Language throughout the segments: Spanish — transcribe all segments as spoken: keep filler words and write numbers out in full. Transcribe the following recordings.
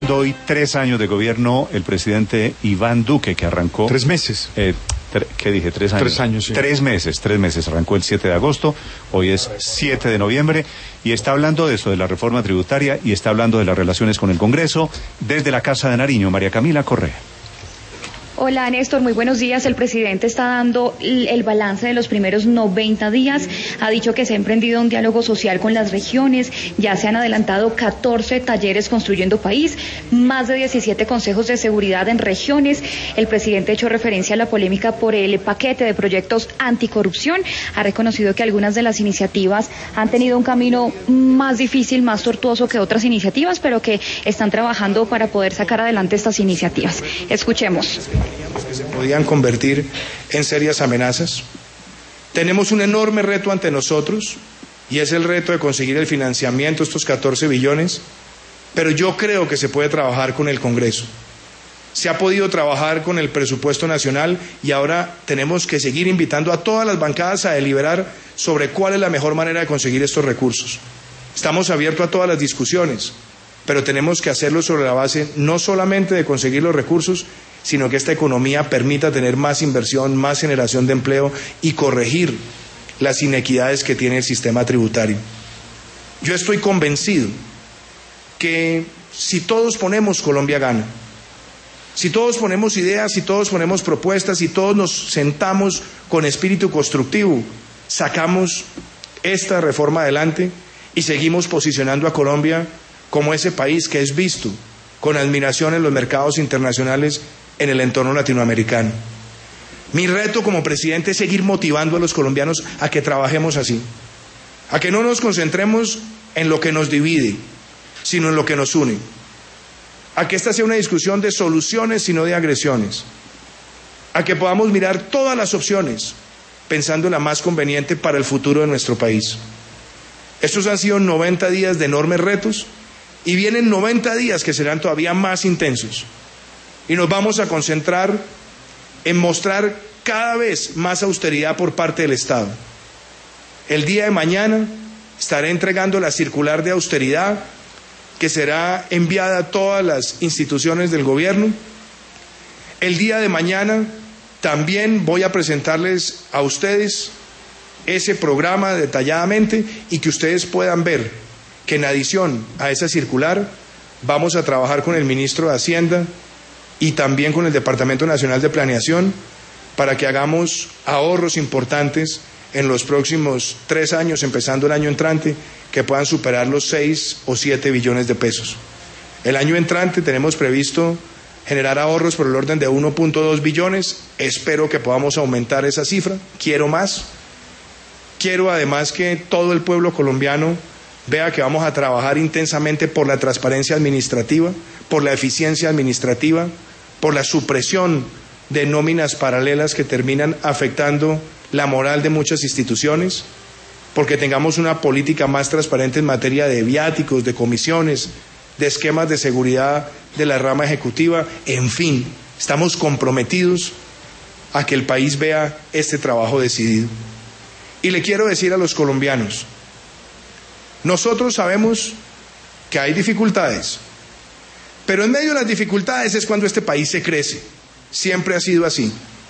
Hoy tres años de gobierno el presidente Iván Duque, que arrancó... Tres meses. Eh, tre, ¿Qué dije? Tres años. Tres años, sí. Tres meses, tres meses. Arrancó el siete de agosto, hoy es siete de noviembre, y está hablando de eso, de la reforma tributaria, y está hablando de las relaciones con el Congreso, desde la Casa de Nariño. María Camila Correa. Hola Néstor, muy buenos días. El presidente está dando el balance de los primeros noventa días. Ha dicho que se ha emprendido un diálogo social con las regiones. Ya se han adelantado catorce talleres construyendo país, más de diecisiete consejos de seguridad en regiones. El presidente ha hecho referencia a la polémica por el paquete de proyectos anticorrupción. Ha reconocido que algunas de las iniciativas han tenido un camino más difícil, más tortuoso que otras iniciativas, pero que están trabajando para poder sacar adelante estas iniciativas. Escuchemos. Que se podían convertir en serias amenazas. Tenemos un enorme reto ante nosotros y es el reto de conseguir el financiamiento, estos catorce billones, pero yo creo que se puede trabajar con el Congreso. Se ha podido trabajar con el presupuesto nacional y ahora tenemos que seguir invitando a todas las bancadas a deliberar sobre cuál es la mejor manera de conseguir estos recursos. Estamos abiertos a todas las discusiones, pero tenemos que hacerlo sobre la base no solamente de conseguir los recursos, sino que esta economía permita tener más inversión, más generación de empleo y corregir las inequidades que tiene el sistema tributario. Yo estoy convencido que si todos ponemos, Colombia gana. Si todos ponemos ideas, si todos ponemos propuestas, si todos nos sentamos con espíritu constructivo, sacamos esta reforma adelante y seguimos posicionando a Colombia como ese país que es visto con admiración en los mercados internacionales en el entorno latinoamericano. Mi reto como presidente es seguir motivando a los colombianos a que trabajemos así, a que no nos concentremos en lo que nos divide, sino en lo que nos une, a que esta sea una discusión de soluciones y no de agresiones, a que podamos mirar todas las opciones pensando en la más conveniente para el futuro de nuestro país. Estos han sido noventa días de enormes retos y vienen noventa días que serán todavía más intensos. Y nos vamos a concentrar en mostrar cada vez más austeridad por parte del Estado. El día de mañana estaré entregando la circular de austeridad que será enviada a todas las instituciones del gobierno. El día de mañana también voy a presentarles a ustedes ese programa detalladamente y que ustedes puedan ver que en adición a esa circular vamos a trabajar con el ministro de Hacienda y también con el Departamento Nacional de Planeación para que hagamos ahorros importantes en los próximos tres años, empezando el año entrante, que puedan superar los seis o siete billones de pesos. El año entrante tenemos previsto generar ahorros por el orden de uno punto dos billones, espero que podamos aumentar esa cifra, quiero más. Quiero además que todo el pueblo colombiano vea que vamos a trabajar intensamente por la transparencia administrativa, por la eficiencia administrativa, por la supresión de nóminas paralelas que terminan afectando la moral de muchas instituciones, porque tengamos una política más transparente en materia de viáticos, de comisiones, de esquemas de seguridad de la rama ejecutiva, en fin, estamos comprometidos a que el país vea este trabajo decidido. Y le quiero decir a los colombianos, nosotros sabemos que hay dificultades, pero en medio de las dificultades es cuando este país se crece. Siempre ha sido así.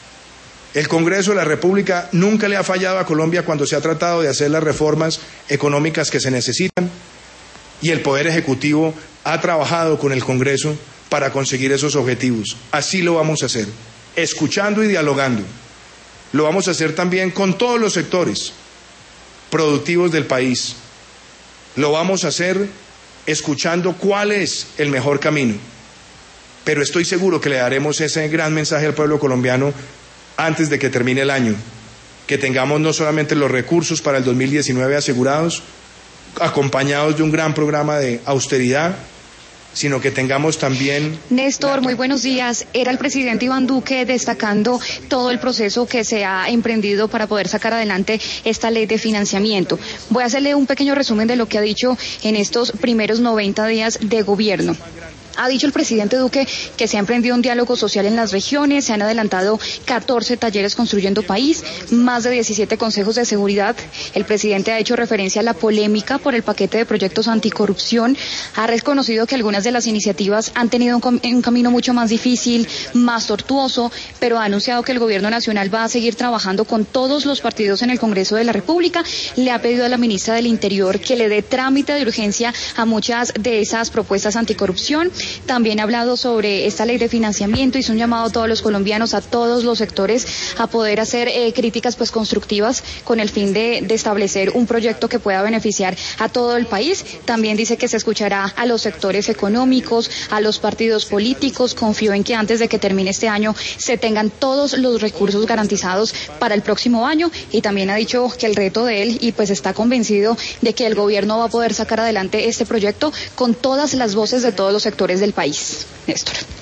El Congreso de la República nunca le ha fallado a Colombia cuando se ha tratado de hacer las reformas económicas que se necesitan y el Poder Ejecutivo ha trabajado con el Congreso para conseguir esos objetivos. Así lo vamos a hacer, escuchando y dialogando. Lo vamos a hacer también con todos los sectores productivos del país. Lo vamos a hacer escuchando cuál es el mejor camino. Pero estoy seguro que le daremos ese gran mensaje al pueblo colombiano antes de que termine el año. Que tengamos no solamente los recursos para el dos mil diecinueve asegurados, acompañados de un gran programa de austeridad, sino que tengamos también... Néstor, muy buenos días. Era el presidente Iván Duque destacando todo el proceso que se ha emprendido para poder sacar adelante esta ley de financiamiento. Voy a hacerle un pequeño resumen de lo que ha dicho en estos primeros noventa días de gobierno. Ha dicho el presidente Duque que se ha emprendido un diálogo social en las regiones, se han adelantado catorce talleres construyendo país, más de diecisiete consejos de seguridad. El presidente ha hecho referencia a la polémica por el paquete de proyectos anticorrupción, ha reconocido que algunas de las iniciativas han tenido un, un camino mucho más difícil, más tortuoso, pero ha anunciado que el gobierno nacional va a seguir trabajando con todos los partidos en el Congreso de la República. Le ha pedido a la ministra del Interior que le dé trámite de urgencia a muchas de esas propuestas anticorrupción. También ha hablado sobre esta ley de financiamiento, hizo un llamado a todos los colombianos, a todos los sectores, a poder hacer eh, críticas pues constructivas con el fin de, de establecer un proyecto que pueda beneficiar a todo el país. También dice que se escuchará a los sectores económicos, a los partidos políticos. Confío en que antes de que termine este año se tengan todos los recursos garantizados para el próximo año, y también ha dicho que el reto de él, y pues está convencido de que el gobierno va a poder sacar adelante este proyecto con todas las voces de todos los sectores del país. Néstor.